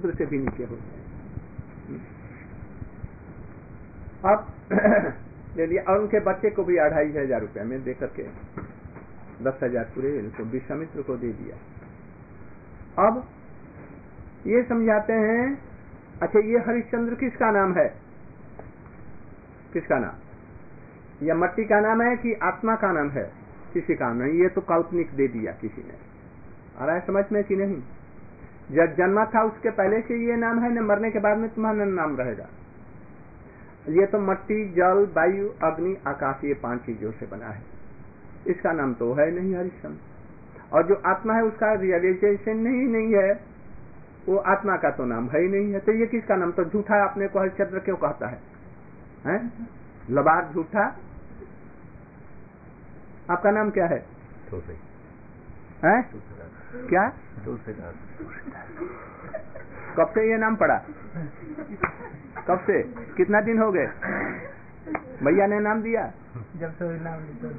शूद्र से भी नीचे होते हैं। अब ले लिया, और उनके बच्चे को भी 2500 रुपया में दे करके 10,000 पूरे इनको विश्वामित्र को दे दिया। अब ये समझाते हैं, अच्छा ये हरिश्चंद्र किसका नाम है? किसका नाम? या मट्टी का नाम है कि आत्मा का नाम है? किसी का नहीं, ये तो काल्पनिक दे दिया किसी ने। आ रहा है समझ में कि नहीं? जब जन्मा था उसके पहले से ये नाम है, न मरने के बाद में तुम्हारा नाम रहेगा। ये तो मट्टी, जल, वायु, अग्नि, आकाश, ये 5 चीजों से बना है। इसका नाम तो है नहीं हरिश्चंद्र। और जो आत्मा है उसका रियलाइजेशन नहीं है, वो आत्मा का तो नाम है ही नहीं है। तो ये किसका नाम? तो झूठा अपने को हरिश्चंद्र क्यों कहता है? लबार झूठा। आपका नाम क्या है? हैं? क्या? कब से ये नाम पड़ा? कब से? कितना दिन हो गए? भैया ने नाम दिया? जब से नाम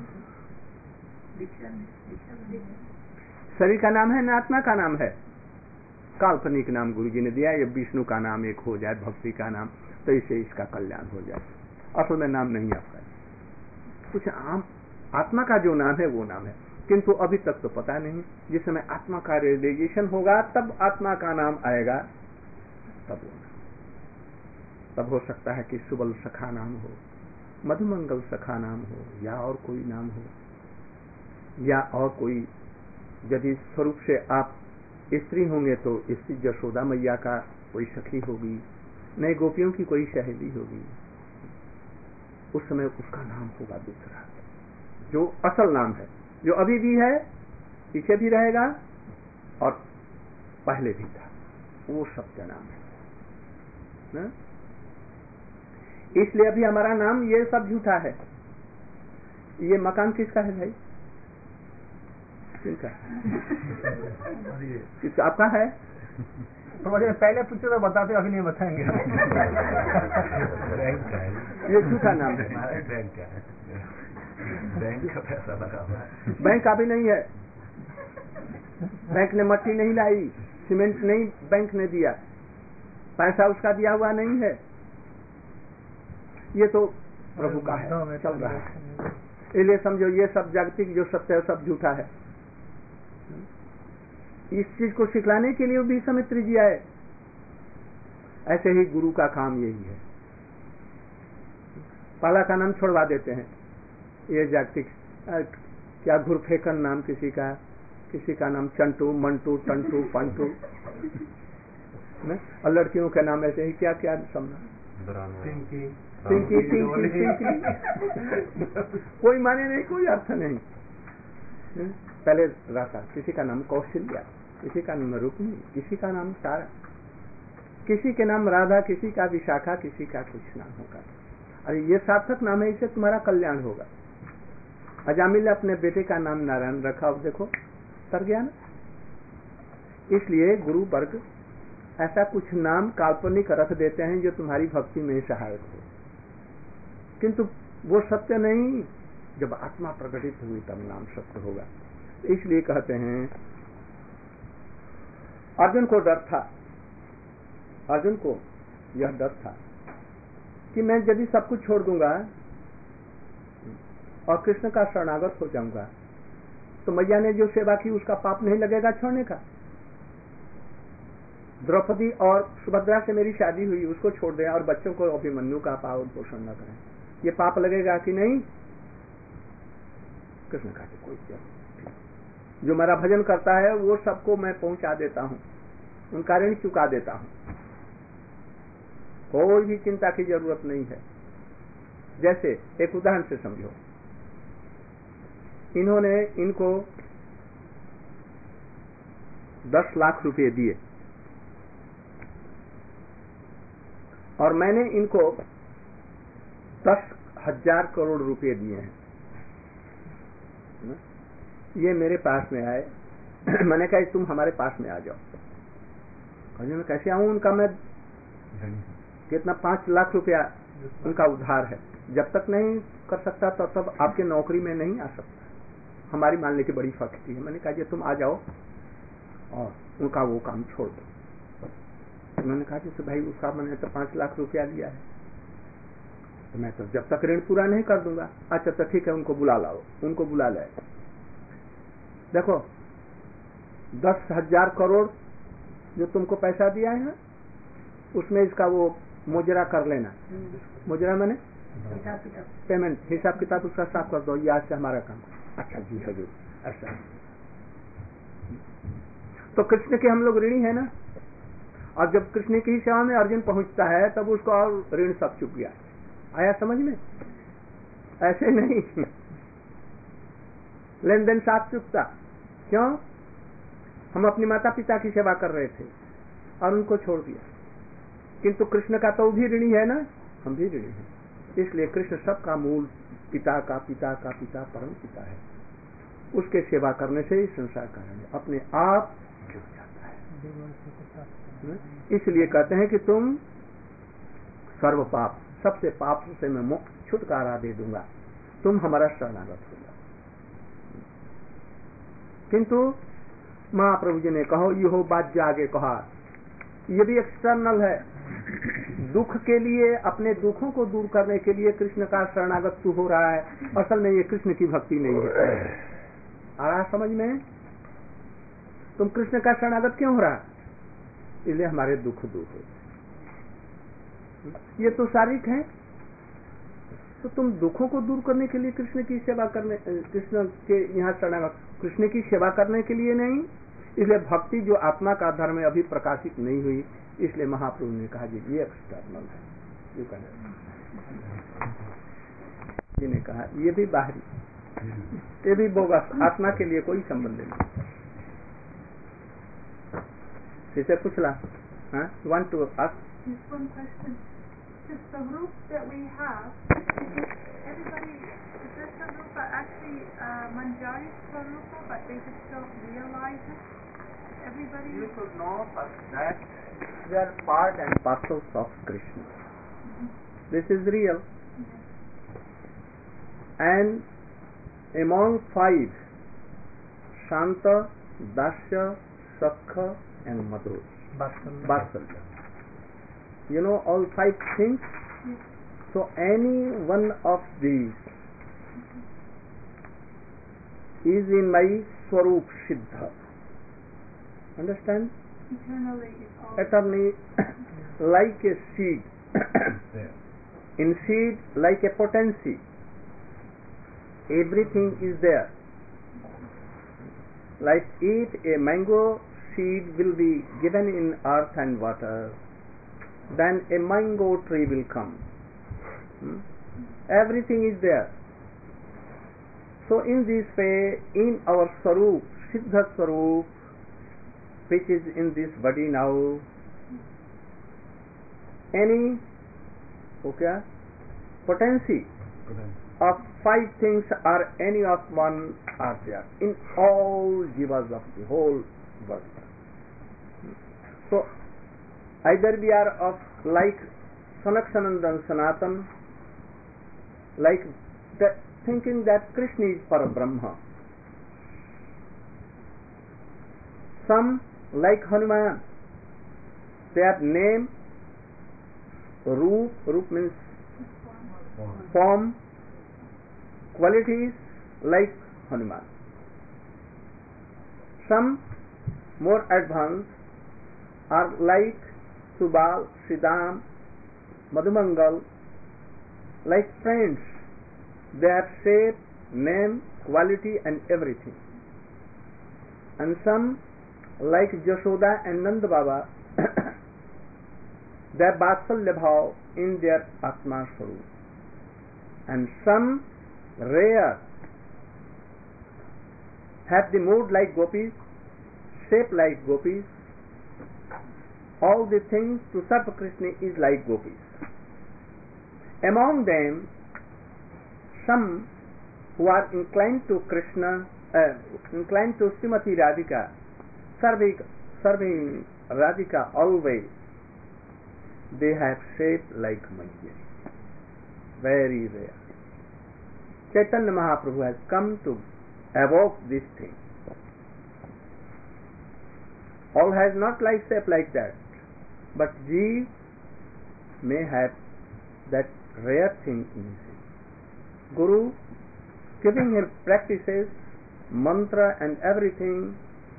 शरीर का नाम है ना आत्मा का नाम है? काल्पनिक नाम गुरु जी ने दिया। ये विष्णु का नाम एक हो जाए, भक्ति का नाम, तो इससे इसका कल्याण हो जाए। असल में नाम नहीं आपका, कुछ आम आत्मा का जो नाम है वो नाम है, किंतु अभी तक तो पता नहीं। जिस समय आत्मा का रियलाइजेशन होगा तब आत्मा का नाम आएगा, तब हो सकता है कि सुबल सखा नाम हो, मधुमंगल सखा नाम हो, या और कोई नाम हो, या और कोई। यदि स्वरूप से आप स्त्री होंगे तो स्त्री यशोदा मैया का कोई सखी होगी, नए गोपियों की कोई सहेली होगी। उस समय उसका नाम होगा दूसरा, जो असल नाम है, जो अभी भी है, पीछे भी रहेगा और पहले भी था, वो सत्य नाम है। इसलिए अभी हमारा नाम ये सब झूठा है। ये मकान किसका है भाई? किसका? किसका? आपका है? तो मुझे पहले पूछो तो बताते, अभी नहीं बताएंगे। ये झूठा नाम है। बैंक का पैसा लगा हुआ है। बैंक का भी नहीं है। बैंक ने मट्टी नहीं लाई, सीमेंट नहीं बैंक ने दिया, पैसा उसका दिया हुआ नहीं है। ये तो प्रभु का है, चल रहा है। इसलिए समझो ये सब जागतिक जो सत्य है सब झूठा है। इस चीज को सिखलाने के लिए विश्वामित्र जी आए। ऐसे ही गुरु का काम यही है, पाला का नाम छोड़वा देते हैं। ये जागतिक क्या घुरफेकन नाम किसी का नाम चंटू, मंटू, टंटू, पंटू, और लड़कियों के नाम ऐसे ही क्या क्या समझा, पिंकी, कोई माने नहीं, कोई अर्थ नहीं। पहले राधा, किसी का नाम कौशल्या, किसी का नाम रुक्मिणी, किसी का नाम तारा, किसी के नाम राधा, किसी का विशाखा, किसी का कुछ नाम होगा। अरे ये सार्थक नाम है, इससे तुम्हारा कल्याण होगा। अजामिल ने अपने बेटे का नाम नारायण रखा, अब देखो तर गया ना। इसलिए गुरु वर्ग ऐसा कुछ नाम काल्पनिक रख देते हैं जो तुम्हारी भक्ति में सहायक हो, किंतु वो सत्य नहीं। जब आत्मा प्रकटित हुई तब नाम सत्य होगा। इसलिए कहते हैं अर्जुन को डर था, अर्जुन को यह डर था कि मैं यदि सब कुछ छोड़ दूंगा और कृष्ण का शरणागत हो जाऊंगा तो मैया ने जो सेवा की उसका पाप नहीं लगेगा छोड़ने का। द्रौपदी और सुभद्रा से मेरी शादी हुई, उसको छोड़ दें और बच्चों को अभिमन्यु का पालन पोषण न करें, ये पाप लगेगा कि नहीं? कृष्ण का कोई जो मेरा भजन करता है वो सबको मैं पहुंचा देता हूं, उनका ऋण चुका देता हूं, कोई भी चिंता की जरूरत नहीं है। जैसे एक उदाहरण से समझो, इन्होंने इनको 10 लाख रुपए दिए और मैंने इनको 10,000 करोड़ रुपए दिए हैं। ये मेरे पास में आए, मैंने कहा तुम हमारे पास में आ जाओ। और मैं कैसे आऊं? उनका मैं कितना 5 लाख रुपया उनका उधार है, जब तक नहीं कर सकता तब तक आपके नौकरी में नहीं आ सकता, हमारी मानने की बड़ी फैक्ट्री है। मैंने कहा तुम आ जाओ और उनका वो काम छोड़ दो। मैंने कहा कि भाई उसका मैंने तो 5 लाख रुपया लिया है, तो मैं तो जब तक ऋण पूरा नहीं कर दूंगा। अच्छा तो ठीक है, उनको बुला लाओ। उनको बुला लाए। देखो 10,000 करोड़ जो तुमको पैसा दिया है, उसमें इसका वो मुजरा कर लेना। मुजरा मैंने पेमेंट, हिसाब किताब उसका साफ कर दो, ये आज से हमारा काम। अच्छा जी हजूर, ऐसा। तो कृष्ण के हम लोग ऋणी है ना। और जब कृष्ण की सेवा में अर्जुन पहुंचता है तब उसको और ऋण सब चुक गया। आया समझ में? ऐसे नहीं, लेन देन साफ चुकता। क्यों? हम अपनी माता पिता की सेवा कर रहे थे और उनको छोड़ दिया, किंतु कृष्ण का तो भी ऋणी है ना, हम भी ऋणी हैं। इसलिए कृष्ण सबका मूल, पिता का पिता का पिता परम पिता है। उसके सेवा करने से ही संसार का अपने आप जुड़ जाता है। इसलिए कहते हैं कि तुम सर्व पाप, सबसे पाप से मैं मुक्त छुटकारा दे दूंगा, तुम हमारा शरणागत हो जाओ। किंतु महाप्रभु जी ने कहो यो बात आगे कहा, ये भी एक्सटर्नल है। दुख के लिए, अपने दुखों को दूर करने के लिए कृष्ण का शरणागत तू हो रहा है, असल में ये कृष्ण की भक्ति नहीं है। आ रहा समझ में? तुम कृष्ण का शरणागत क्यों हो रहा? इसलिए हमारे दुख दूर हो। ये तो शारीरिक है, तो तुम दुखों को दूर करने के लिए कृष्ण की सेवा करने, कृष्ण के यहाँ शरणागत, कृष्ण की सेवा करने के लिए नहीं। इसलिए भक्ति जो आत्मा का धर्म है अभी प्रकाशित नहीं हुई, इसलिए महाप्रभु ने कहा जी ये एक्सटर्नल है। जी ने कहा ये भी बाहरी, ये भी बोगस, आत्मा के लिए कोई संबंध नहीं। इसे पूछला, want to ask? Just one question. The Sarup that we have, everybody, is this Sarupa actually Manjari Sarupa, but they just don't realize it? Everybody? You should know first that we are part and parcels of Krishna. This is real. And among 5, Shanta, Dasya, Sakha and Madhur, Vatsalya. You know all 5 things? So any one of these is in my Swarup Siddha. Understand? Eternally is all. Eternally, like a seed. In seed, like a potency. Everything is there. Like eat a mango, seed will be given in earth and water. Then a mango tree will come. Everything is there. So in this way, in our Swarup, Siddha Swarup, which is in this body now, any potency of 5 things or any of one are there in all jivas of the whole world. So either we are of like Sanaksanandan Sanatan, like thinking that Krishna is Parabrahma. Some like Hanuman, their name, Roop means form, qualities like Hanuman. Some more advanced are like Subal, Siddham, Madhumangal, like friends. They have shape, name, quality and everything. And some like Jashoda and Nanda Baba, their Vatsalya Bhav in their Atma Swarup. And some rare have the mood like gopis, shape like gopis. All the things to serve Krishna is like gopis. Among them, some who are inclined to Krishna, inclined to Srimati Radhika, serving Radhika always, they have shape like Manjari. Very rare. Chaitanya Mahaprabhu has come to evoke this thing. All has not like shape like that. but Jeev may have that rare thing in him. Guru giving him practices, mantra and everything,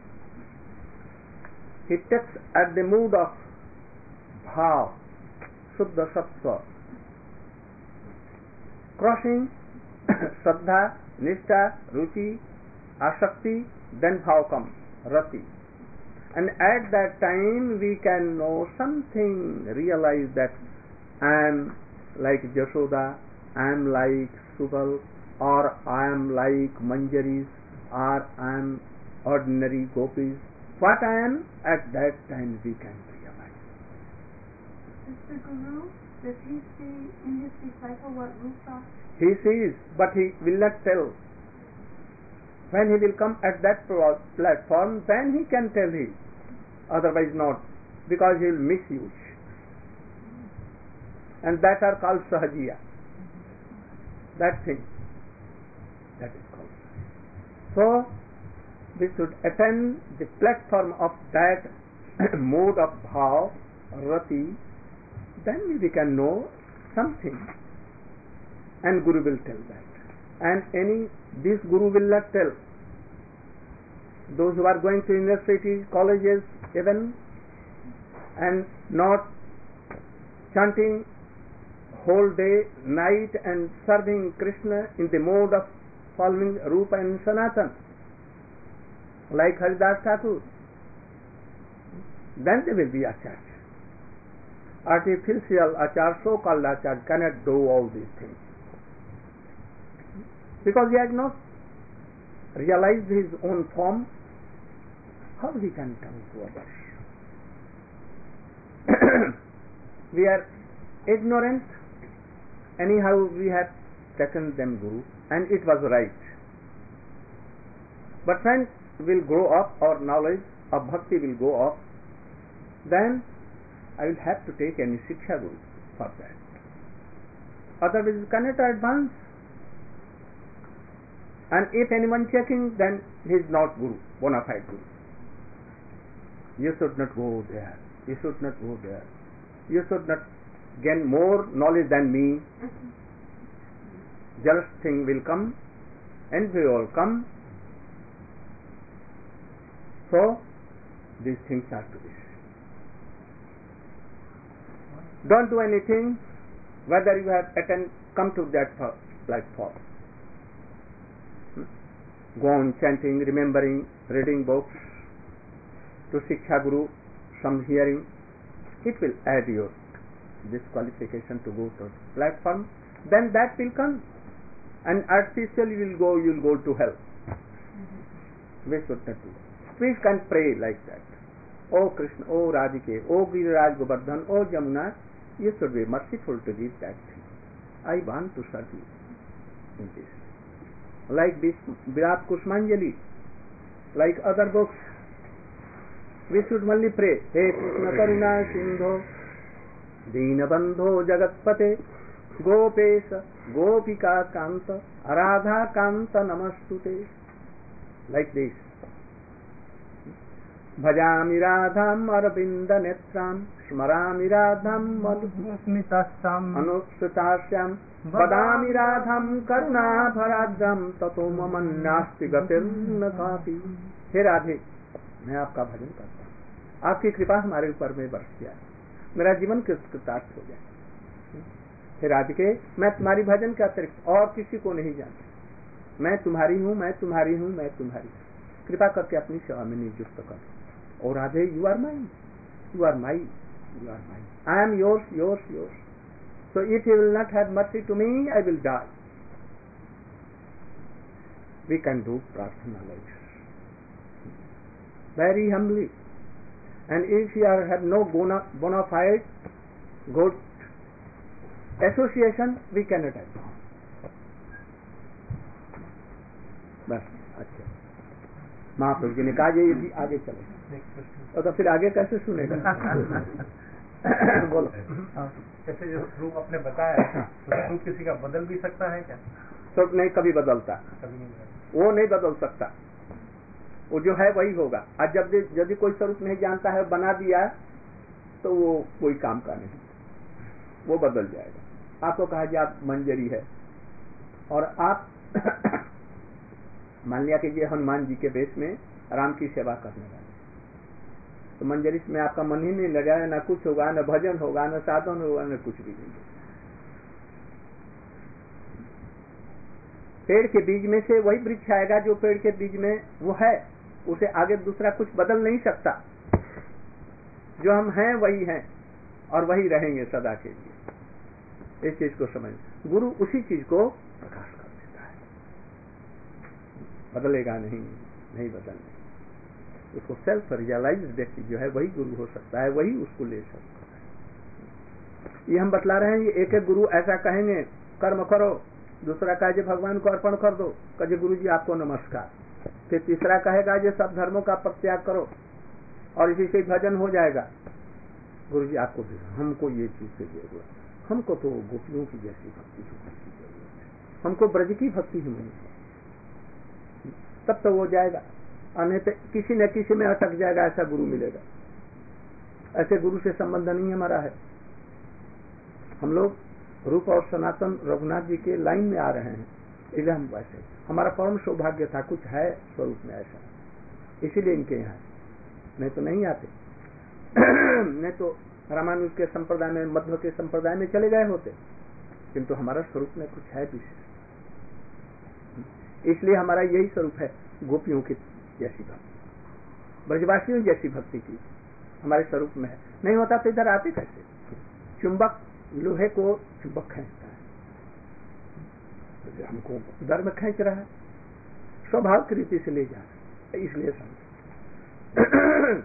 he takes at the mood of bhav, Shuddha Sattva, crossing Shraddha, Nishtha, Ruchi, Asakti, then bhav comes, Rati. And at that time we can know something, realize that I am like Jashoda, I am like Subal, or I am like Manjaris, or I am ordinary gopis. What I am, at that time we can realize. Is the Guru, does he see in his disciple what rupa? He sees, but he will not tell. When he will come at that platform, then he can tell him. Otherwise not, because he will misuse. And that are called sahajiya. That thing. That is called. So, we should attend the platform of that mode of bhav, rati, then we can know something. And Guru will tell that. And this Guru will not tell. Those who are going to universities, colleges, even, and not chanting whole day, night, and serving Krishna in the mode of following Rupa and Sanatan, like Haridas Thakur, then they will be Acharya. Artificial Acharya, so-called Acharya, cannot do all these things. Because he has not realized his own form, how he can come to others? We are ignorant, anyhow we have taken them Guru, and it was right. But when we'll grow up, our knowledge of bhakti will go up, then I will have to take any Shiksha Guru for that. Otherwise you cannot advance. And if anyone checking, then he is not Guru, bona fide Guru. You should not go there. You should not go there. You should not gain more knowledge than me. Jealous thing will come, envy will come. So, these things are to be. Don't do anything, whether you have come to that platform. Go on chanting, remembering, reading books, to Shiksha Guru, some hearing. It will add your this qualification to go to the platform. Then that will come. And artificially you'll go to hell. We should not do that. We can pray like that. Oh Krishna, oh Radhike, oh Giriraj Govardhan, oh Jamuna, you should be merciful to give that thing. I want to serve you in this. Like this Virat Kusumanjali, like other books, we should only pray, He Krishna Karuna Sindho, Deenabandho Jagatpate, Gopesha, Gopika Kanta, Aradha Kanta Namastute. Like this. Bhajami Radham Arvinda Netram, Smarami Radham Anusutasyam, Vadami Radham Karuna Bharadram Tato Mamannasti Gatirna Kapi. हे राधे, मैं आपका भजन करता हूँ, आपकी कृपा हमारे ऊपर में बरस जाए, मेरा जीवन कृतार्थ हो जाए। हे राधिके, मैं तुम्हारी भजन के अतिरिक्त और किसी को नहीं जानता, मैं तुम्हारी हूँ, मैं तुम्हारी हूँ, मैं तुम्हारी हूँ, कृपा करके अपनी सेवा में नियुक्त कर। और Radhe, you are mine, you are my, you are mine, I am yours, yours, yours. So if you will not have mercy to me, I will die. We can do prarthana like this. Very humbly. And if you have no bona fide good association, we cannot have. बस अच्छा, महाप्रभु जी ने कहा ये आगे चले, और तो फिर आगे कैसे सुनेगा? बोलो। जैसे जो रूप आपने बताया, तो रूप किसी का बदल भी सकता है क्या? स्वरूप नहीं कभी बदलता, कभी नहीं बदलता। वो नहीं बदल सकता, वो जो है वही होगा। आज जब यदि कोई स्वरूप नहीं जानता है, बना दिया, तो वो कोई काम का नहीं, वो बदल जाएगा। आपको कहा जाए आप मंजरी है और आप मान लिया कि ये हनुमान जी के वेश में राम की सेवा करने वाले, तो मंजरी में आपका मन ही नहीं लगा, ना कुछ होगा, न भजन होगा, न साधन होगा, न कुछ भी नहीं। पेड़ के बीज में से वही वृक्ष आएगा जो पेड़ के बीज में वो है, उसे आगे दूसरा कुछ बदल नहीं सकता। जो हम हैं वही हैं और वही रहेंगे सदा के लिए। इस चीज को समझ, गुरु उसी चीज को प्रकाश कर देता है, बदलेगा नहीं, नहीं बदलने। उसको सेल्फ रियलाइज व्यक्ति जो है वही गुरु हो सकता है, वही उसको ले सकता है। ये हम बतला रहे हैं, ये एक एक गुरु ऐसा कहेंगे कर्म करो, दूसरा कहे जो भगवान को अर्पण कर दो, कहे गुरु जी आपको नमस्कार, फिर तीसरा कहेगा जो सब धर्मों का परित्याग करो और इसी से भजन हो जाएगा। गुरु जी आपको भी हमको ये चीज से जरूरत, हमको तो गोपियों की जैसी भक्ति की जरूरत है, हमको ब्रज की भक्ति ही नहीं, तब तो वो जाएगा। अन्यथा किसी न किसी में अटक जाएगा, ऐसा गुरु मिलेगा। ऐसे गुरु से संबंध नहीं हमारा है। हम लोग रूप और सनातन रघुनाथ जी के लाइन में आ रहे हैं, इसलिए हम वैसे, हमारा परम सौभाग्य था कुछ है स्वरूप में ऐसा, इसीलिए इनके यहाँ, नहीं तो नहीं आते। नहीं तो रामानुज के संप्रदाय में, मध्व के संप्रदाय में चले गए होते, किंतु हमारा स्वरूप में कुछ है विशेष, इसलिए हमारा यही स्वरूप है, गोपियों की जैसी भक्ति, ब्रजवासियों जैसी भक्ति की हमारे स्वरूप में है। नहीं होता तो इधर आते कैसे? चुंबक लोहे को चुंबक खींचता है, तो हमको दर में खींच रहा है, स्वभाव की रीति से ले जा रहा है, इसलिए समझ।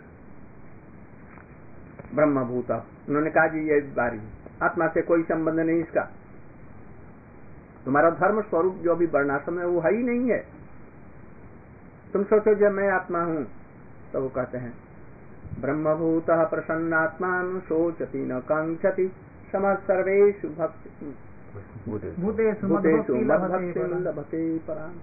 ब्रह्मभूता, उन्होंने कहा जी ये बारी आत्मा से कोई संबंध नहीं इसका, तुम्हारा धर्म स्वरूप जो अभी वर्णाश्रम है वो है ही नहीं है। तुम सोचो जब मैं आत्मा हूं, तो वो कहते हैं ब्रह्मभूतः प्रसन्नात्मान शोचति न कांक्षति समः सर्वेषु भक्ति भूतेषु मद्भक्तिं लभते पराम्।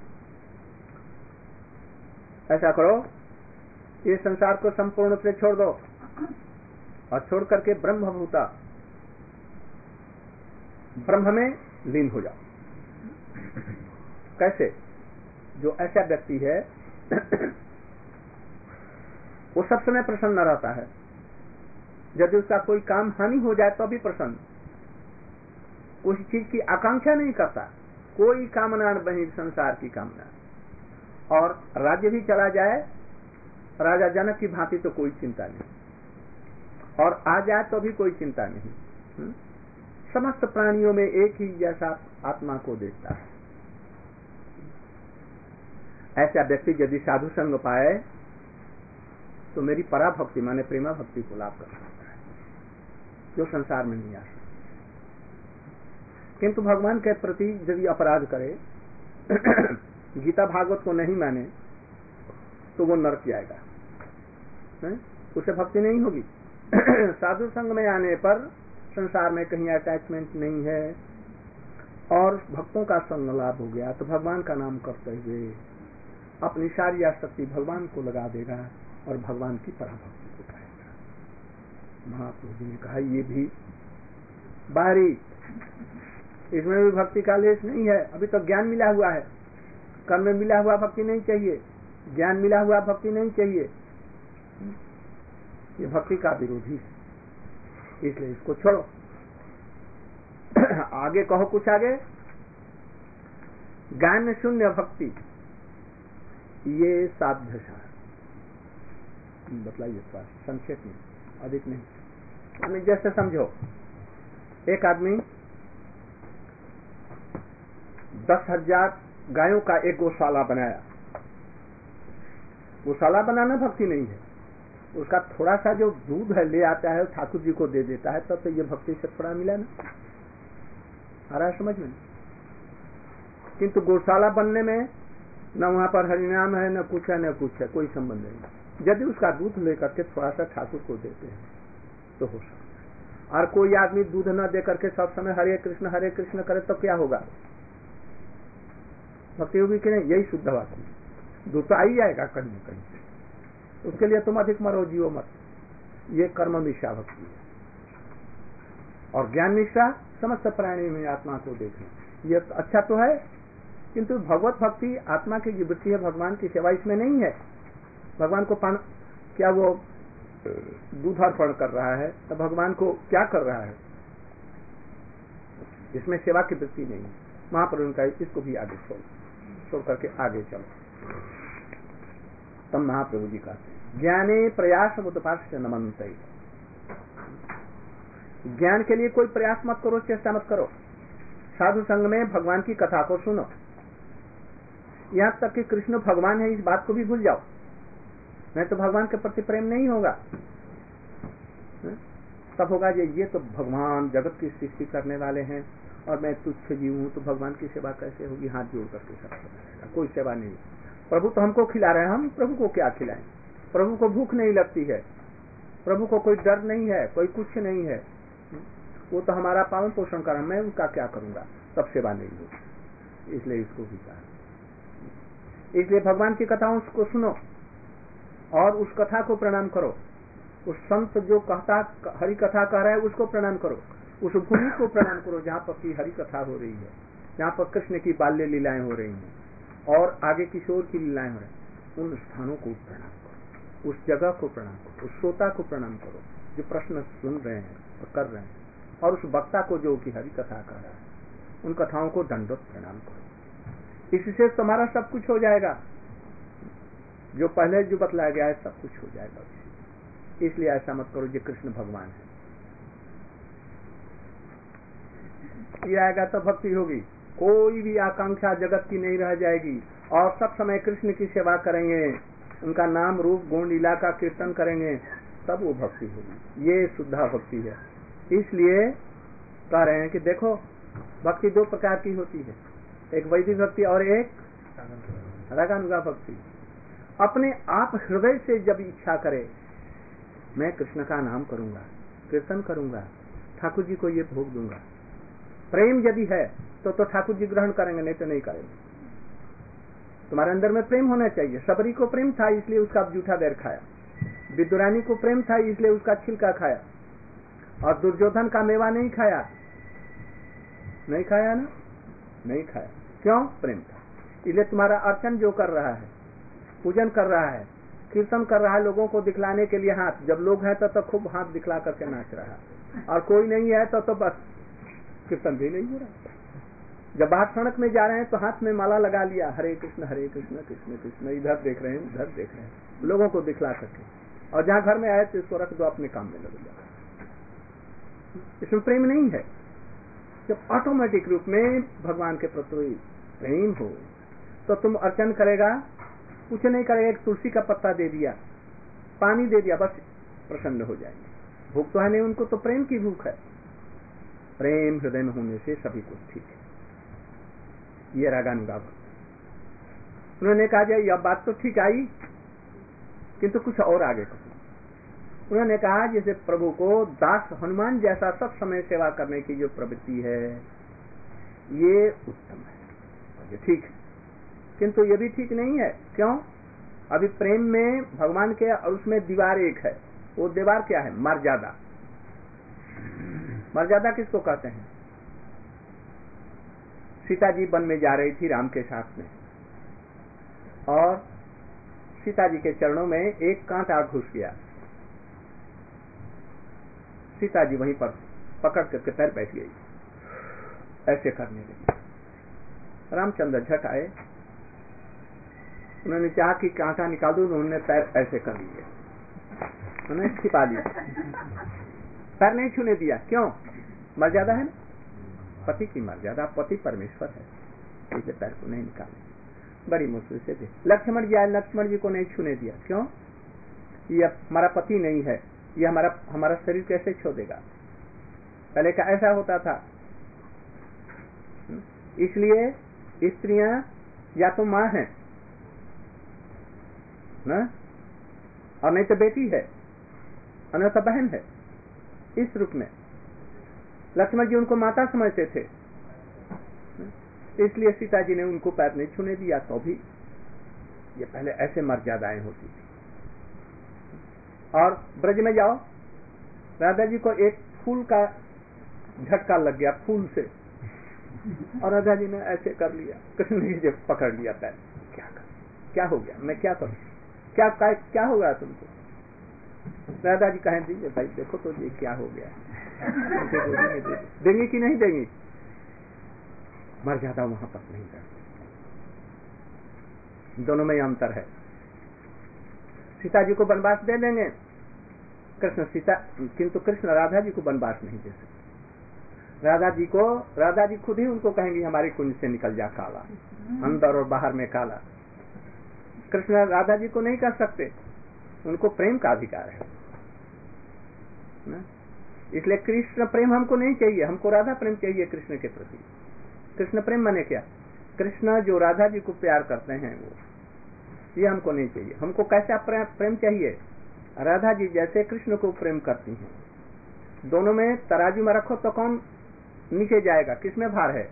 ऐसा करो, ये संसार को संपूर्ण से छोड़ दो और छोड़ करके ब्रह्मभूता, ब्रह्म में लीन हो जाओ। कैसे? जो ऐसा व्यक्ति है वो सब समय प्रसन्न रहता है, यदि उसका कोई काम हानि हो जाए तो भी प्रसन्न, उस चीज की आकांक्षा नहीं करता, कोई कामना नहीं संसार की कामना, और राज्य भी चला जाए राजा जनक की भांति तो कोई चिंता नहीं, और आ जाए तो भी कोई चिंता नहीं। समस्त प्राणियों में एक ही जैसा आत्मा को देखता है। ऐसा व्यक्ति यदि साधु संग पाए तो मेरी पराभक्ति माने प्रेमा भक्ति को लाभ कर सकता है, जो संसार में नहीं आ सकता। किंतु भगवान के प्रति यदि अपराध करे, गीता भागवत को नहीं माने, तो वो नरक जाएगा, उसे भक्ति नहीं होगी। साधु संग में आने पर संसार में कहीं अटैचमेंट नहीं है और भक्तों का संग लाभ हो गया, तो भगवान का नाम करते हुए अपनी सारी आसक्ति भगवान को लगा देगा और भगवान की पराभक्ति को पाएगा। महाप्रभु जी ने कहा ये भी बाहरी, इसमें भी भक्ति का लेश नहीं है, अभी तो ज्ञान मिला हुआ है, कर्म में मिला हुआ भक्ति नहीं चाहिए, ज्ञान मिला हुआ भक्ति नहीं चाहिए, ये भक्ति का विरोधी है, इसलिए इसको छोड़ो। आगे कहो कुछ आगे, ज्ञान शून्य भक्ति ये साध्य बतलाइए थोड़ा संक्षेप में, अधिक नहीं। हमें जैसे समझो, एक आदमी 10,000 गायों का एक गौशाला बनाया। गौशाला बनाना भक्ति नहीं है, उसका थोड़ा सा जो दूध है ले आता है ठाकुर जी को दे देता है, तब तो ये भक्ति से थोड़ा मिला ना, आ रहा है समझ में। किंतु गौशाला बनने में न वहां पर हरिनाम है, न कुछ है, न कुछ है, कोई संबंध नहीं। यदि उसका दूध लेकर के थोड़ा सा ठाकुर को देते हैं तो हो सकता है। और कोई आदमी दूध न दे करके सब समय हरे कृष्ण करे तो क्या होगा? भक्ति होगी कि नहीं? यही शुद्ध बात है। दूध तो आ ही जाएगा कहीं न कहीं, उसके लिए तुम अधिक मरो, जियो मत। ये कर्म मिश्रा भक्ति है। और ज्ञान मिश्रा समस्त प्राणी में आत्मा को देखना। ये अच्छा तो है, किंतु भगवत भक्ति आत्मा की जो वृत्ति है, भगवान की सेवा इसमें नहीं है। भगवान को क्या वो दूध अर्पण कर रहा है तो भगवान को क्या कर रहा है, इसमें सेवा की वृत्ति नहीं है। महाप्रभु का इसको भी आगे छोड़ करके आगे चलो। तब महाप्रभु जी कहते हैं ज्ञाने प्रयास मुतपार्श नमंत। ज्ञान के लिए कोई प्रयास मत करो, चेष्टा मत करो। साधु संग में भगवान की कथा को सुनो। यहां तक कि कृष्ण भगवान है इस बात को भी भूल जाओ, नहीं तो भगवान के प्रति प्रेम नहीं होगा। तब होगा ये तो भगवान जगत की सृष्टि करने वाले हैं और मैं तुच्छ जीव हूं, तो भगवान की सेवा कैसे होगी? हाथ जोड़ करके सब बताएगा, कोई सेवा नहीं। प्रभु तो हमको खिला रहे हैं, हम प्रभु को क्या खिलाएं? प्रभु को भूख नहीं लगती है, प्रभु को कोई डर नहीं है, कोई कुछ नहीं है। वो तो हमारा पालन पोषण कर रहा है, मैं उनका क्या करूंगा? तब सेवा नहीं होगी। इसलिए इसको भी कहा। इसलिए भगवान की कथाओं को सुनो और उस कथा को प्रणाम करो। उस संत जो कहता हरि कथा कह रहा है उसको प्रणाम करो। उस भूमि को प्रणाम करो जहाँ पर की हरि कथा हो रही है, जहाँ पर कृष्ण की बाल्य लीलाएं हो रही हैं और आगे किशोर की लीलाएं हो रही हैं। उन स्थानों को प्रणाम करो, उस जगह को प्रणाम करो, उस श्रोता को प्रणाम करो जो प्रश्न सुन रहे हैं और कर रहे हैं, और उस वक्ता को जो कि हरि कथा कर रहा है, उन कथाओं को दंडवत प्रणाम करो। इससे तुम्हारा सब कुछ हो जाएगा, जो पहले जो बतलाया गया है सब कुछ हो जाएगा। इसलिए ऐसा मत करो जो कृष्ण भगवान है। ये आएगा तो भक्ति होगी, कोई भी आकांक्षा जगत की नहीं रह जाएगी और सब समय कृष्ण की सेवा करेंगे, उनका नाम रूप गुण लीला का कीर्तन करेंगे, तब वो भक्ति होगी। ये शुद्धा भक्ति है। इसलिए कह रहे हैं कि देखो भक्ति दो प्रकार की होती है, एक वैदिक भक्ति और एक रागानुगा भक्ति। अपने आप हृदय से जब इच्छा करे मैं कृष्ण का नाम करूंगा, कीर्तन करूंगा, ठाकुर जी को ये भोग दूंगा, प्रेम यदि है तो ठाकुर जी ग्रहण करेंगे, नहीं तो नहीं करेंगे। तुम्हारे अंदर में प्रेम होना चाहिए। सबरी को प्रेम था इसलिए उसका जूठा बैर खाया, विदुरानी को प्रेम था इसलिए उसका छिलका खाया, और दुर्योधन का मेवा नहीं खाया। नहीं खाया ना, नहीं खाया। क्यों? प्रेम था। इसलिए तुम्हारा अर्चन जो कर रहा है, पूजन कर रहा है, कीर्तन कर रहा है लोगों को दिखलाने के लिए हाथ, जब लोग हैं तो खूब हाथ दिखला करके नाच रहा है, और कोई नहीं है तो बस कीर्तन भी नहीं हो रहा। जब बाहर सड़क में जा रहे हैं तो हाथ में माला लगा लिया, हरे कृष्ण कृष्ण कृष्ण, इधर देख रहे हैं उधर देख रहे हैं, लोगों को दिखला करके, और जहाँ घर में आए तो इसको रख दो, अपने काम में लग जाओ। इसमें प्रेम नहीं है। जब ऑटोमेटिक रूप में भगवान के प्रति प्रेम हो तो तुम अर्चन करेगा, कुछ नहीं करेगा, एक तुलसी का पत्ता दे दिया, पानी दे दिया, बस प्रसन्न हो जाएंगे। भूख तो है नहीं उनको, तो प्रेम की भूख है। प्रेम हृदय में होने से सभी कुछ ठीक है। ये रागानुगा भक्ति। उन्होंने कहा जाए यह बात तो ठीक आई, किंतु कुछ और आगे कहो। उन्होंने कहा जैसे प्रभु को दास हनुमान जैसा सब समय सेवा करने की जो प्रवृत्ति है ये उत्तम है, ये ठीक है, किंतु ये भी ठीक नहीं है। क्यों? अभी प्रेम में भगवान के और उसमें दीवार एक है। वो दीवार क्या है? मर्यादा। मर्यादा किसको कहते हैं? सीता जी वन में जा रही थी राम के साथ में, और सीता जी के चरणों में एक कांटा घुस गया। सीता जी वहीं पर पकड़ करके पैर बैठ गई, ऐसे करने लगी। रामचंद्र झट आए, उन्होंने चाहा कि कांटा निकाल दो, उन्होंने पैर ऐसे कर लिए, उन्होंने छिपा लिया, पैर नहीं छूने दिया। क्यों? मर्यादा है ना, पति की मर्यादा, पति परमेश्वर है, इसलिए पैर को नहीं निकाले। बड़ी मुश्किल से दे। लक्ष्मण जी को नहीं छूने दिया। क्यों? ये हमारा पति नहीं है, ये हमारा शरीर कैसे छू देगा? पहले का ऐसा होता था। इसलिए स्त्रियां या तो मां है ना, और नहीं तो बेटी है, अन्यथा बहन है। इस रूप में लक्ष्मण जी उनको माता समझते थे, इसलिए सीता जी ने उनको पैर नहीं छूने दिया। तो भी ये पहले ऐसे मर्यादाएं होती थी। और ब्रज में जाओ राधा जी को एक फूल का झटका लग गया फूल से, और राधा जी ने ऐसे कर लिया, कृष्ण जी जब पकड़ लिया पैर, क्या हो गया, मैं क्या करूं, क्या हो गया तुमको? राधा जी कहें दीजिए भाई देखो तो ये क्या हो गया, देंगे कि नहीं देंगी? मर्यादा वहां तक नहीं करती, दोनों में अंतर है। सीता जी को वनवास दे देंगे कृष्ण सीता, किंतु कृष्ण राधा जी को वनवास नहीं दे सकते। राधा जी खुद ही उनको कहेंगी हमारी कुंज से निकल जा काला, अंदर और बाहर में काला। कृष्ण राधा जी को नहीं कर सकते, उनको प्रेम का अधिकार है ना? इसलिए कृष्ण प्रेम हमको नहीं चाहिए, हमको राधा प्रेम चाहिए कृष्ण के प्रति। कृष्ण प्रेम माने क्या? कृष्ण जो राधा जी को प्यार करते हैं वो, ये हमको नहीं चाहिए। हमको कैसा प्रेम चाहिए? राधा जी जैसे कृष्ण को प्रेम करती हैं। दोनों में तराजू में रखो तो कौन नीचे जाएगा, किसमें भार है?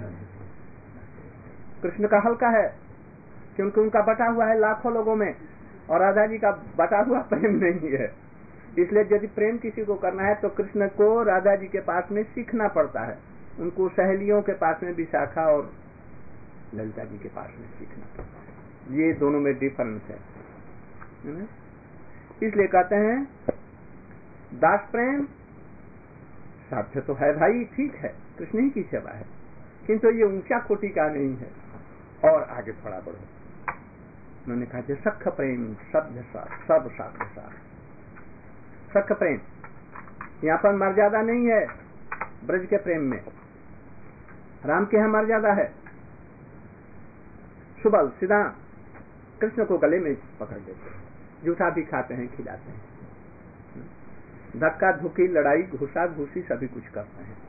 कृष्ण का हल्का है, क्योंकि उनका बटा हुआ है लाखों लोगों में, और राधा जी का बटा हुआ प्रेम नहीं है। इसलिए यदि प्रेम किसी को करना है तो कृष्ण को राधा जी के पास में सीखना पड़ता है, उनको सहेलियों के पास में विशाखा और ललिता जी के पास में सीखना पड़ता है। ये दोनों में डिफरेंस है। इसलिए कहते हैं दास प्रेम साध्य तो है भाई, ठीक है, कृष्ण ही की सेवा है, किंतु ये ऊंचा कोटि का नहीं है। और आगे थोड़ा बढ़ो, उन्होंने कहा सख प्रेम सब साध्य सार। सख प्रेम यहाँ पर मर्यादा नहीं है। ब्रज के प्रेम में राम के यहाँ मर्यादा है। सुबल सीधा कृष्ण को गले में पकड़ लेते हैं, जूठा भी खाते हैं, खिलाते हैं, धक्का धुकी लड़ाई घुसा घुसी सभी कुछ करते हैं।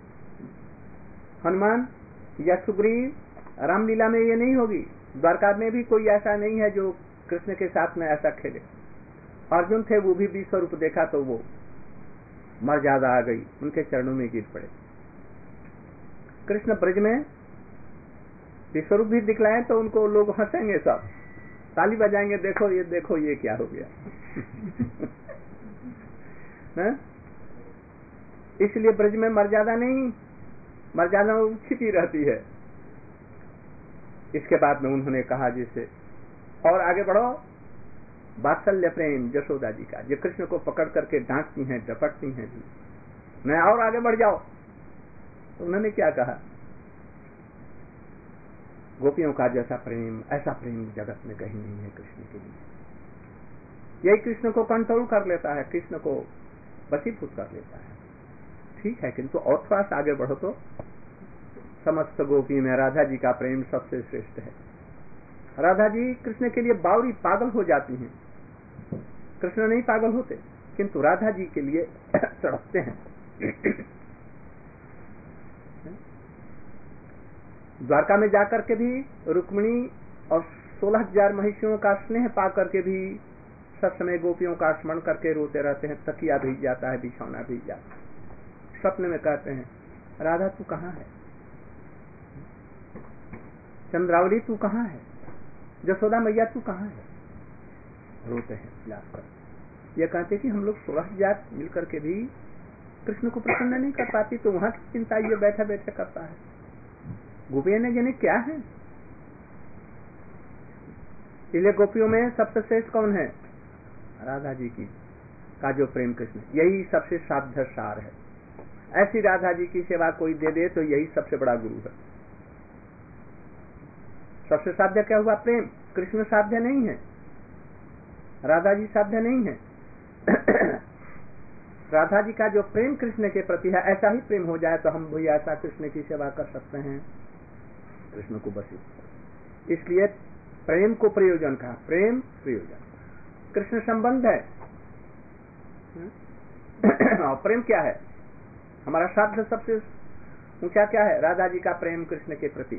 हनुमान या सुग्रीव रामलीला में ये नहीं होगी। द्वारका में भी कोई ऐसा नहीं है जो कृष्ण के साथ में ऐसा खेले। अर्जुन थे, वो भी विश्वरूप देखा तो वो मर्यादा आ गई, उनके चरणों में गिर पड़े। कृष्ण ब्रज में विश्वरूप भी दिखलाए तो उनको लोग हंसेंगे, सब ताली बजाएंगे, देखो ये क्या हो गया। इसलिए ब्रज में मर्यादा नहीं, मर्यादा छिपी रहती है। इसके बाद में उन्होंने कहा जैसे और आगे बढ़ो, वात्सल्य प्रेम यशोदा जी का, जो कृष्ण को पकड़ करके डांटती हैं, डपटती हैं भी, मैं और आगे बढ़ जाओ। तो उन्होंने क्या कहा? गोपियों का जैसा प्रेम, ऐसा प्रेम जगत में कहीं नहीं है कृष्ण के लिए। यही कृष्ण को कंट्रोल कर लेता है, कृष्ण को वशीभूत कर लेता है। ठीक है, किंतु और थोड़ा सा आगे बढ़ो तो समस्त गोपी में राधा जी का प्रेम सबसे श्रेष्ठ है। राधा जी कृष्ण के लिए बावरी पागल हो जाती हैं, कृष्ण नहीं पागल होते, किंतु राधा जी के लिए तड़पते हैं। द्वारका में जाकर के भी रुक्मिणी और 16,000 महिषियों का स्नेह पा करके भी सब समय गोपियों का स्मरण करके रोते रहते हैं। तकिया भीग जाता है, बिछौना भीग जाता है। सपने में कहते हैं राधा तू कहाँ है, चंद्रावली तू कहाँ है, यशोदा मैया तू कहाँ है। रोते हैं विलास कर। ये कहते कि हम लोग 16,000 मिलकर के भी कृष्ण को प्रसन्न नहीं कर पाती, तो वहां की चिंता ये बैठे बैठे करता है। गोपियों ने जने क्या है। इसलिए गोपियों में सबसे श्रेष्ठ कौन है? राधा जी की का जो प्रेम कृष्ण, यही सबसे साध्य सार है। ऐसी राधा जी की सेवा कोई दे दे तो यही सबसे बड़ा गुरु है। सबसे साध्य क्या हुआ? प्रेम। कृष्ण साध्य नहीं है, राधा जी साध्य नहीं है। राधा जी का जो प्रेम कृष्ण के प्रति है, ऐसा ही प्रेम हो जाए तो हम भी ऐसा कृष्ण की सेवा कर सकते हैं, कृष्ण को वशीभूत। इसलिए प्रेम को प्रयोजन कहा, प्रेम प्रयोजन, कृष्ण संबंध है। और प्रेम क्या है? हमारा साध्य सबसे ऊंचा क्या है? राधा जी का प्रेम कृष्ण के प्रति।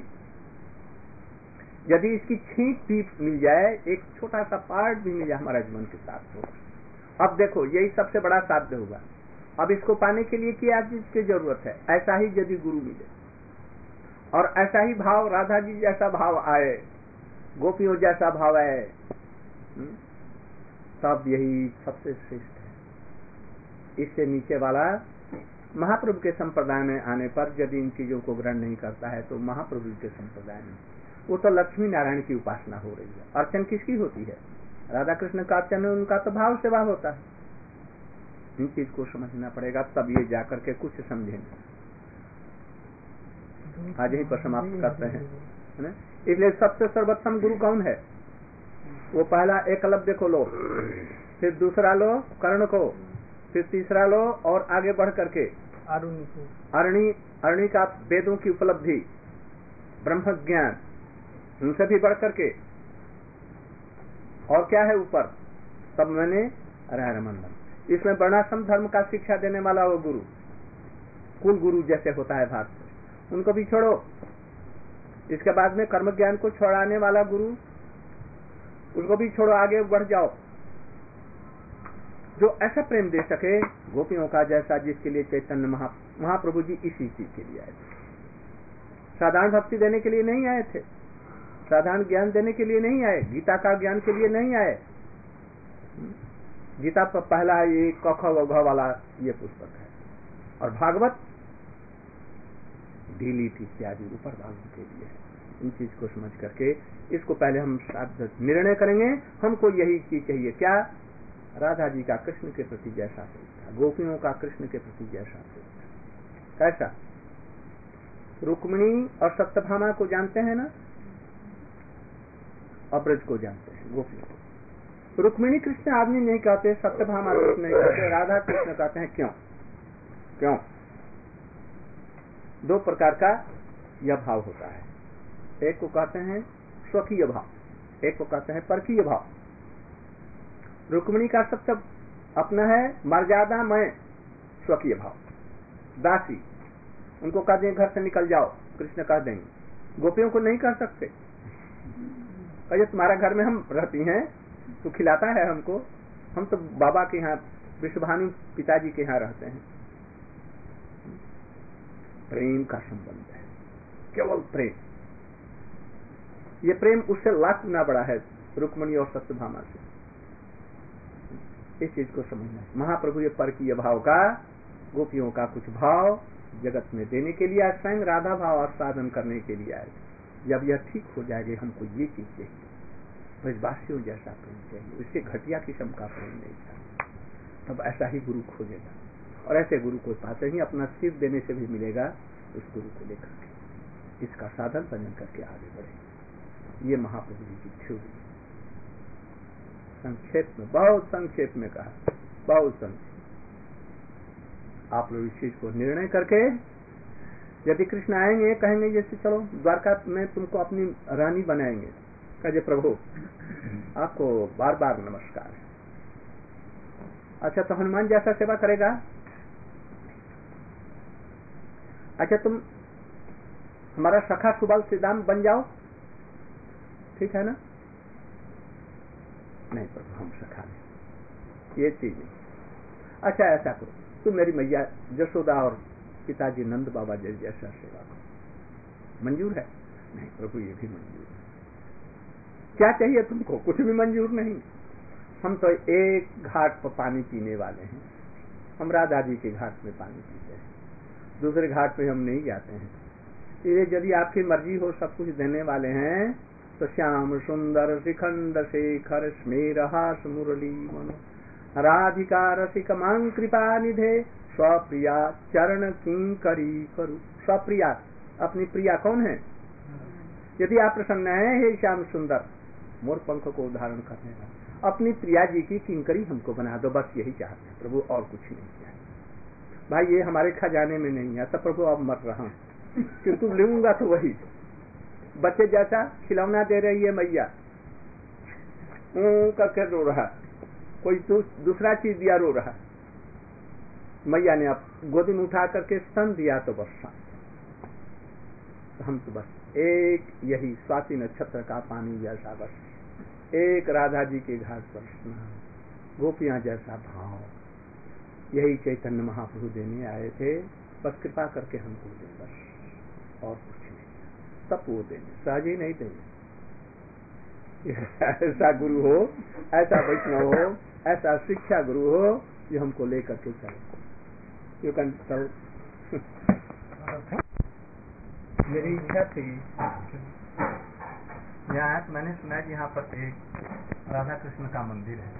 यदि इसकी छींक भी मिल जाए, एक छोटा सा पार्ट भी मिल जाए हमारा जीवन के साथ, तो अब देखो यही सबसे बड़ा साध्य होगा। अब इसको पाने के लिए क्या चीज की जरूरत है? ऐसा ही यदि गुरु मिले और ऐसा ही भाव, राधा जी जैसा भाव आए, गोपियों जैसा भाव आए, तब यही सबसे श्रेष्ठ है। इससे नीचे वाला महाप्रभु के संप्रदाय में आने पर यदि इन चीजों को ग्रहण नहीं करता है तो महाप्रभु के संप्रदाय में वो तो लक्ष्मी नारायण की उपासना हो रही है। अर्चन किसकी होती है? राधा कृष्ण का अर्चन, उनका तो भाव सेवा होता है। इन चीज को समझना पड़ेगा, तब ये जाकर के कुछ समझेंगे। आज यहीं पर समाप्त करते हैं, है ना? इसलिए सबसे सर्वोत्तम गुरु कौन है? वो पहला एकलव्य को लो, फिर दूसरा लो कर्ण को, फिर तीसरा लो और आगे बढ़ करके अरणी का वेदों की उपलब्धि, ब्रह्म ज्ञान, उनसे भी बढ़ करके और क्या है ऊपर? तब मैंने राय मंडल। इसमें वर्णाश्रम धर्म का शिक्षा देने वाला वो गुरु, कुल गुरु जैसे होता है भारत में, उनको भी छोड़ो। इसके बाद में कर्म ज्ञान को छोड़ाने वाला गुरु, उसको भी छोड़ो, आगे बढ़ जाओ। जो ऐसा प्रेम दे सके गोपियों का जैसा, जिसके लिए चैतन्य महाप्रभु जी इसी चीज के लिए आए थे। साधारण भक्ति देने के लिए नहीं आए थे, साधारण ज्ञान देने के लिए नहीं आए, गीता का ज्ञान के लिए नहीं आए। गीता पर पहला ये क ख ग घ वाला ये पुस्तक है, और भागवत ढीलित इत्यादि ऊपर वालों के लिए है। इन चीज को समझ करके इसको पहले हम निर्णय करेंगे। हमको यही चीज चाहिए, क्या? राधा जी का कृष्ण के प्रति जैसा प्रेम था, गोपियों का कृष्ण के प्रति जैसा प्रेम था। कैसा? रुक्मिणी और सत्यभामा को जानते हैं ना, अब्रज को जानते हैं, गोपियों को। रुक्मिणी कृष्ण आदमी नहीं कहते, सत्यभामा कृष्ण नहीं कहते, राधा कृष्ण कहते हैं। क्यों? क्यों? दो प्रकार का यह भाव होता है। एक को कहते हैं स्वकीय भाव, एक को कहते हैं परकीय भाव। रुक्मिणी का सबसे अपना है मर्यादामय स्वकीय भाव, दासी। उनको कह दें घर से निकल जाओ, कृष्ण कह देंगे। गोपियों को नहीं कह सकते, कहे तुम्हारा घर में हम रहती हैं, तो खिलाता है हमको, हम तो बाबा के यहाँ विश्वभानु पिताजी के यहाँ रहते हैं। प्रेम का संबंध है, केवल प्रेम। ये प्रेम उससे लाख गुना बड़ा है रुक्मिणी और सत्यभामा से। इस चीज को समझना है। महाप्रभु ये परकीय भाव का, गोपियों का कुछ भाव जगत में देने के लिए आए, स्वयं राधा भाव आस्वादन करने के लिए आए। जब यह ठीक हो जाएगी, हमको ये चीज चाहिए, ब्रजवासियों जैसा प्रेम चाहिए, इससे घटिया किस्म का प्रेम नहीं चाहिए। तब ऐसा ही गुरु खोजेगा, और ऐसे गुरु को पाते ही अपना सिर देने से भी मिलेगा। उस गुरु को लेकर के इसका साधन बन करके आगे बढ़े। ये महाप्रभु जी की थ्योरी, संक्षेप में, बहुत संक्षेप में कहा, बहुत संक्षेप। आप लोग इस चीज को निर्णय करके, यदि कृष्ण आएंगे कहेंगे जैसे चलो द्वारका में तुमको अपनी रानी बनाएंगे, कहे प्रभु आपको बार बार नमस्कार है। अच्छा तो हनुमान जैसा सेवा करेगा? अच्छा तुम हमारा सखा सुबल सिद्धांत बन जाओ, ठीक है ना? नहीं प्रभु हम सखा नहीं, ये चीज नहीं। अच्छा ऐसा करो, तुम मेरी मैया जसोदा और पिताजी नंद बाबा जैसा सेवा करो, मंजूर है? नहीं प्रभु ये भी मंजूर है। क्या चाहिए तुमको? कुछ भी मंजूर नहीं। हम तो एक घाट पर पानी पीने वाले हैं, हम राधा जी के घाट में पानी पीते हैं, दूसरे घाट पे हम नहीं जाते हैं। ये यदि आपकी मर्जी हो, सब कुछ देने वाले हैं, तो श्याम सुंदर शिखंड शेखर स्मेरहास मुरली मनो राधिका रसिक मां कृपा निधे स्वप्रिया चरण किंकरी करू। स्वप्रिया, अपनी प्रिया कौन है? यदि आप प्रसन्न है, हे श्याम सुंदर मोर पंख को धारण करने का, अपनी प्रिया जी की किंकरी हमको बना दो, बस यही चाहते हैं प्रभु, और कुछ नहीं चाहिए। भाई ये हमारे खजाने में नहीं है, तो प्रभु अब मर रहा हूं, किंतु लूंगा तो वही। बच्चे जैसा खिलौना दे रही है मैया, करके रो रहा, कोई दूसरा चीज दिया रो रहा, मैया ने अब गोदी में उठा करके स्तन दिया तो बस शांत। तो हम तो बस एक यही स्वाति नक्षत्र का पानी जैसा, बस एक राधा जी के घाट पर स्नान, गोपियां जैसा भाव, यही चैतन्य महाप्रभु देने आए थे। बस कृपा करके हमको दे, बस और कुछ नहीं। तब वो देंगे, सहज ही नहीं देंगे। ऐसा गुरु हो, ऐसा वैष्णव हो, ऐसा शिक्षा गुरु हो, ये हमको लेकर के चले। You can tell. मेरी इच्छा थी यहाँ, मैंने सुना है यहाँ पर एक राधा कृष्ण का मंदिर है,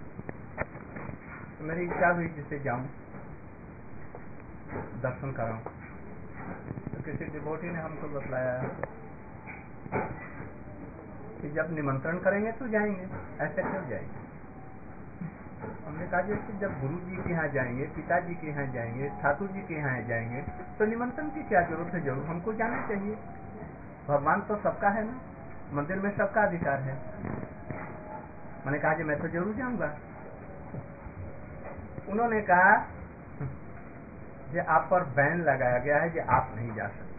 तो मेरी इच्छा हुई जिसे जाऊं दर्शन कराऊं। तो किसी डिवोटी ने हमको बतलाया कि जब निमंत्रण करेंगे तो जाएंगे, ऐसे क्यों जाएंगे। हमने कहा जैसे जब गुरु जी के यहाँ जाएंगे, पिताजी के यहाँ जाएंगे, ठाकुर जी के यहाँ जाएंगे तो निमंत्रण की क्या जरूरत है, जरूर हमको जाना चाहिए। भगवान तो सबका है ना, मंदिर में सबका अधिकार है। मैंने कहा कि मैं तो जरूर जाऊंगा। उन्होंने कहा कि आप पर बैन लगाया गया है कि आप नहीं जा सकते।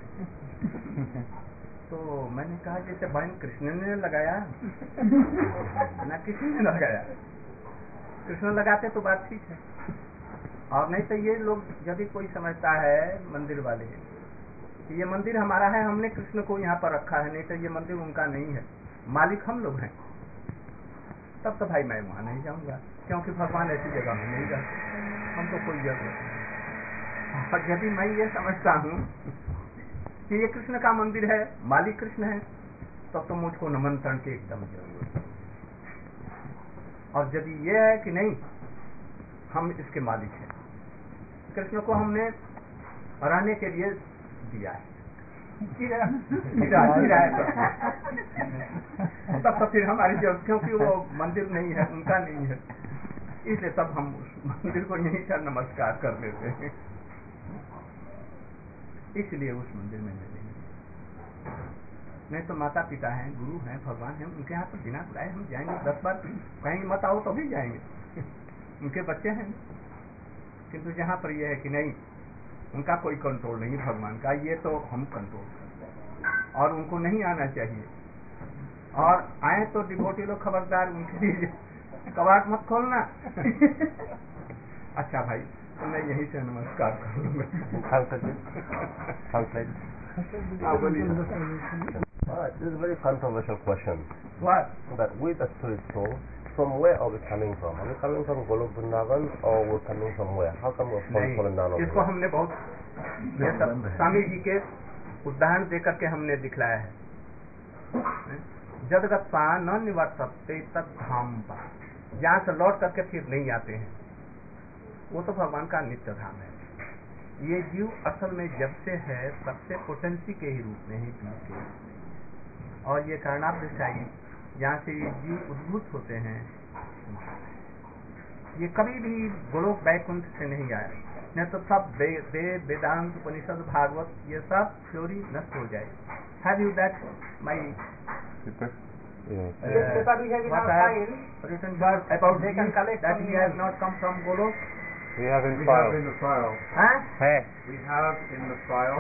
तो मैंने कहा जैसे बैन कृष्ण ने लगाया ना, किसी ने लगाया। कृष्ण लगाते तो बात ठीक है, और नहीं तो ये लोग यदि कोई समझता है मंदिर वाले कि ये मंदिर हमारा है, हमने कृष्ण को यहाँ पर रखा है, नहीं तो ये मंदिर उनका नहीं है, मालिक हम लोग हैं, तब तो भाई मैं वहां नहीं जाऊंगा, क्योंकि भगवान ऐसी जगह में नहीं जाते, हमको कोई जरूरत नहीं। और यदि मैं ये समझता हूँ कि ये कृष्ण का मंदिर है, मालिक कृष्ण है, तब तो मुझको निमंत्रण की एकदम जरूरत है। और यदि ये है कि नहीं हम इसके मालिक हैं, कृष्ण को हमने रहने के लिए दिया है, तब तो फिर हमारी जरूरत, क्योंकि वो मंदिर नहीं है, उनका नहीं है, इसलिए तब हम उस मंदिर को यहीं का नमस्कार कर लेते हैं, इसलिए उस मंदिर में नहीं तो माता पिता हैं, गुरु हैं, भगवान हैं, उनके यहाँ पर बिना बुलाए हम जाएंगे, 10 बार कहीं मत आओ तो भी जाएंगे, उनके बच्चे हैं। किंतु जहाँ पर यह है कि नहीं, उनका कोई कंट्रोल नहीं भगवान का, ये तो हम कंट्रोल करते हैं, और उनको नहीं आना चाहिए। और आए तो डिवोटी लोग खबरदार, उनके लिए कबाट मत खोलना। अच्छा भाई, तो मैं यहीं से नमस्कार करूँगा। This is a very controversial question. What? That we the spirit soul, from where are we coming from? Are we coming from Golok Vrindavan or we're coming from where? How come we're fallen down over इसको हमने बहुत स्वामी जी के उदाहरण देकर के हमने दिखलाया है। जदगत्वा न निवर्तते तत् धाम पा, जहाँ से लौट करके फिर नहीं आते हैं, वो तो भगवान का नित्य धाम है। ये जीव असल में जब से है सबसे पोटेंसी के ही रूप में ही जीव के, और ये कारणाभ्यासी जहाँ से ये जीव उद्भूत होते हैं, ये कभी भी गोलोक वैकुंठ से नहीं आए, नहीं तो सब वेद, वेदांत, उपनिषद, भागवत, ये सब थ्योरी नष्ट हो जाए। Have you that my paper? what I have written about they can collect that he has not come from Golok? We have in We file. have in the file. Huh? Hey. We have in the file.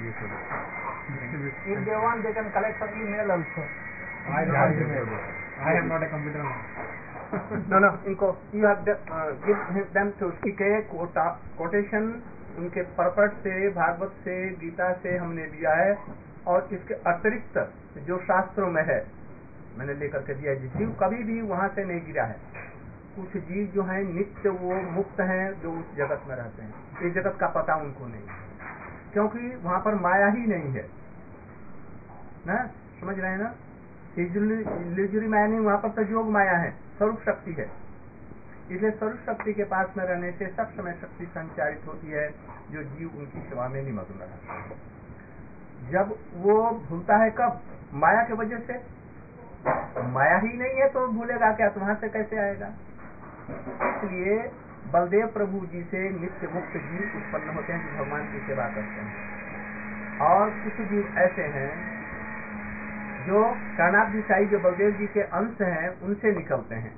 If they want, they can collect some email also. I am not a computer man. No. इनको you have give them to speak a quotation उनके पर्पट से, भागवत से, गीता से हमने दिया है, और इसके अतिरिक्त जो शास्त्रों में है मैंने लेकर के दिया है। जीव कभी भी वहां से नहीं गिरा है। कुछ जीव जो हैं नित्य वो मुक्त हैं, जो उस जगत में रहते हैं, इस जगत का पता उनको नहीं है, क्योंकि वहां पर माया ही नहीं है ना, समझ रहे हैं ना। इल्यूजरी माया नहीं, वहां पर तो योग माया है, स्वरूप शक्ति है। इसलिए स्वरूप शक्ति के पास में रहने से सब समय शक्ति संचारित होती है, जो जीव उनकी सेवा में निमग्न रहता है। जब वो भूलता है कब? माया के वजह से। माया ही नहीं है तो भूलेगा क्या, तो वहां से कैसे आएगा। इसलिए बलदेव प्रभु जी से नित्य मुक्त जीव उत्पन्न होते हैं जो भगवान की सेवा करते हैं, और कुछ जीव ऐसे हैं जो कारणाभ्यासी जो बलदेव जी के अंश हैं उनसे निकलते हैं।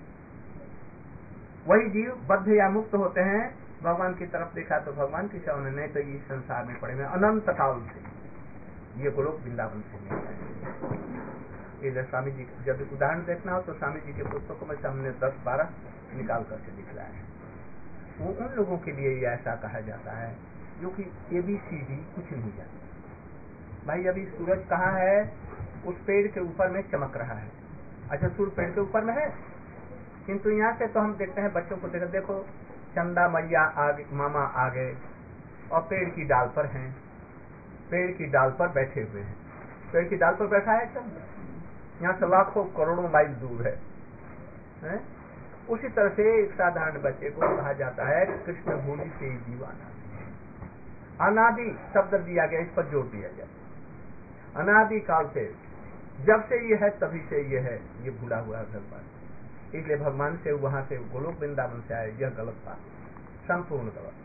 वही जीव बद्ध या मुक्त होते हैं, भगवान की तरफ देखा तो भगवान की सेवा में, नहीं तो ये संसार में पड़े हुए अनंत काल से, ये गोलोक वृंदावन से नहीं है। इधर स्वामी जी जब उदाहरण देखना हो तो स्वामी जी के पुस्तकों में हमने 10-12 निकाल करके दिखलाया है। वो उन लोगों के लिए ऐसा कहा जाता है जो कि ABCD कुछ नहीं जानते। भाई अभी सूरज कहाँ है? उस पेड़ के ऊपर में चमक रहा है। अच्छा, सूर्य पेड़ के ऊपर में है? किंतु यहाँ से तो हम देखते हैं बच्चों को देखो चंदा मैया आगे, मामा आ गए और पेड़ की डाल पर हैं, पेड़ की डाल पर बैठे हुए हैं। पेड़ की डाल पर बैठा है चंदा, यहाँ से लाखों करोड़ों माइल दूर है? उसी तरह से एक साधारण बच्चे को कहा जाता है कृष्ण भूमि से ही दीवाना। अनादि शब्द दिया गया, इस पर जोर दिया गया। अनादि काल से, जब से ये है तभी से ये है, ये भूला हुआ है भगवान। इसलिए भगवान से वहां से गोलोक वृंदावन से आए, यह गलत बात, संपूर्ण गलत,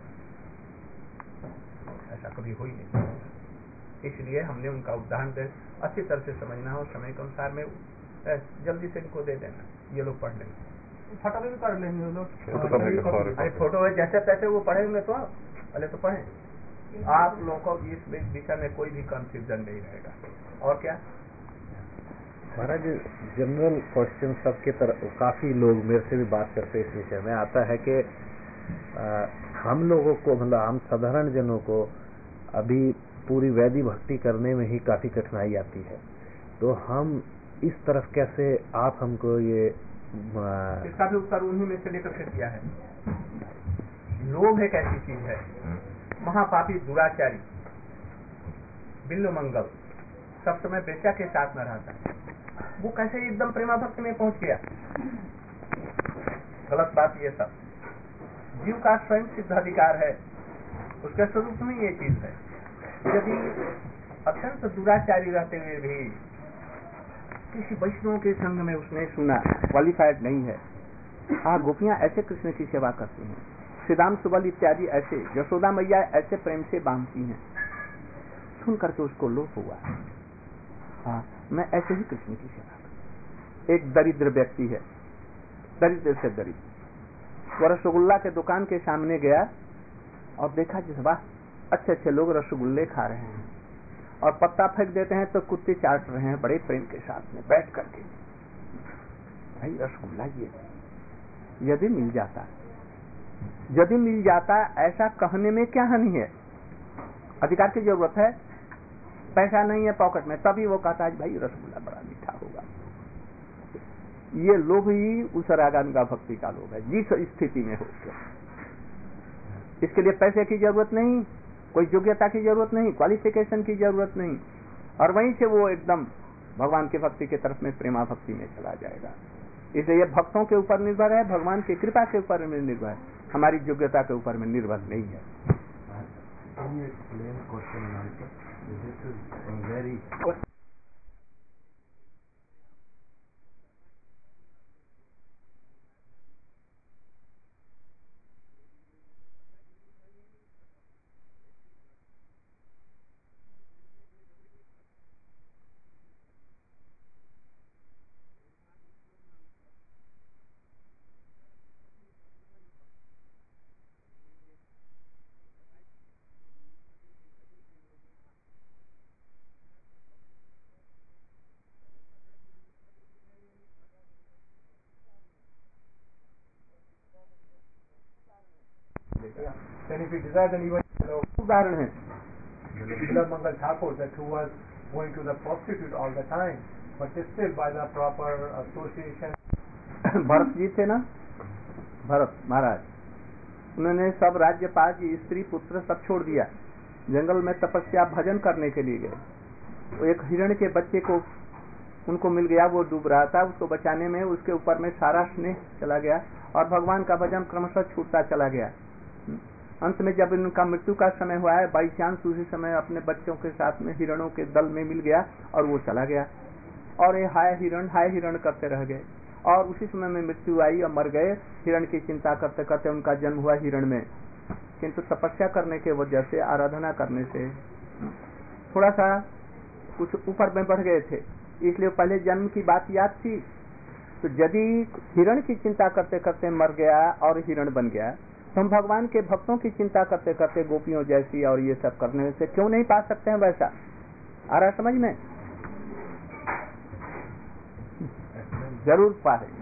ऐसा कभी हो ही नहीं। इसलिए हमने उनका उदाहरण दे अच्छी तरह से समझना हो, समय के अनुसार में जल्दी से इनको दे देना, ये लोग पढ़ लेंगे, फटा भी कर लेंगे वो लोग। अरे फोटो है जैसे तैसे वो पढ़ेंगे तो पहले तो पढ़ें। आप लोगों को इस विषय में कोई भी कंफ्यूजन नहीं रहेगा। और क्या महाराज, जनरल क्वेश्चन सबके तरफ काफी लोग मेरे से भी बात करते इस विषय में आता है कि हम लोगों को, मतलब हम साधारण जनों को अभी पूरी वैदिक भक्ति करने में ही काफी कठिनाई आती है, तो हम इस तरफ कैसे, आप हमको ये इसका भी उत्तर उन्हीं में से लेकर के दिया है। लोभ एक ऐसी चीज है, महापापी दुराचारी बिल्लो मंगल सब समय बेचा के साथ में रहता है, वो कैसे एकदम प्रेमा भक्ति में पहुंच गया। गलत बात ये सब। जीव का स्वयं सिद्ध अधिकार है, उसके स्वरूप में ये चीज है। यदि अत्यंत दुराचारी रहते हुए भी किसी वैष्णव के संग में उसने सुना, क्वालिफाइड नहीं है, हाँ गोपियां ऐसे कृष्ण की सेवा करती हैं, श्री राम सुबल इत्यादि ऐसे, यशोदा मैया ऐसे प्रेम से बांधती हैं, सुन करके उसको लोभ हुआ, हाँ मैं ऐसे ही कृष्ण की सेवा करूं। एक दरिद्र व्यक्ति है, दरिद्र से दरिद्र, वो रसगुल्ला के दुकान के सामने गया और देखा जिस वाह अच्छे अच्छे लोग रसगुल्ले खा रहे हैं और पत्ता फेंक देते हैं तो कुत्ते चाट रहे हैं बड़े प्रेम के साथ में बैठ करके। भाई रसगुल्ला ये यदि मिल जाता ऐसा कहने में क्या हानि है? अधिकार की जरूरत है, पैसा नहीं है पॉकेट में, तभी वो कहता है भाई रसगुल्ला बड़ा मीठा होगा। ये लोभ ही उस रागान का भक्ति का लोभ है, जिस स्थिति में हो। इसके लिए पैसे की जरूरत नहीं, कोई योग्यता की जरूरत नहीं, क्वालिफिकेशन की जरूरत नहीं, और वहीं से वो एकदम भगवान की भक्ति की तरफ में प्रेमा भक्ति में चला जाएगा। इसलिए ये भक्तों के ऊपर निर्भर है, भगवान की कृपा के ऊपर में निर्भर है, हमारी योग्यता के ऊपर में निर्भर नहीं है। उदाहरण है Mangal Thakur, that who was going to the prostitute all the time, but still by the proper association. Bharat ji थे ना, भरत महाराज, उन्होंने सब राज्यपाल जी, स्त्री पुत्र सब छोड़ दिया, जंगल में तपस्या भजन करने के लिए गए। तो एक हिरण के बच्चे को उनको मिल गया, वो डूब रहा था, उसको बचाने में उसके ऊपर में सारा स्नेह चला गया और भगवान का भजन क्रमशः छूटता चला गया। अंत में जब इनका मृत्यु का समय हुआ है, बाई चांस उसी समय अपने बच्चों के साथ में हिरणों के दल में मिल गया और वो चला गया, और ये हाय हिरण करते रह गए, और उसी समय में मृत्यु आई और मर गए। हिरण की चिंता करते करते उनका जन्म हुआ हिरण में, किंतु तपस्या करने के वजह से, आराधना करने से थोड़ा सा कुछ ऊपर में बढ़ गए थे, इसलिए पहले जन्म की बात याद थी। तो यदि हिरण की चिंता करते करते मर गया और हिरण बन गया, तो हम भगवान के भक्तों की चिंता करते करते गोपियों जैसी और ये सब करने से क्यों नहीं पा सकते हैं वैसा? आ रहा समझ में? जरूर पाए।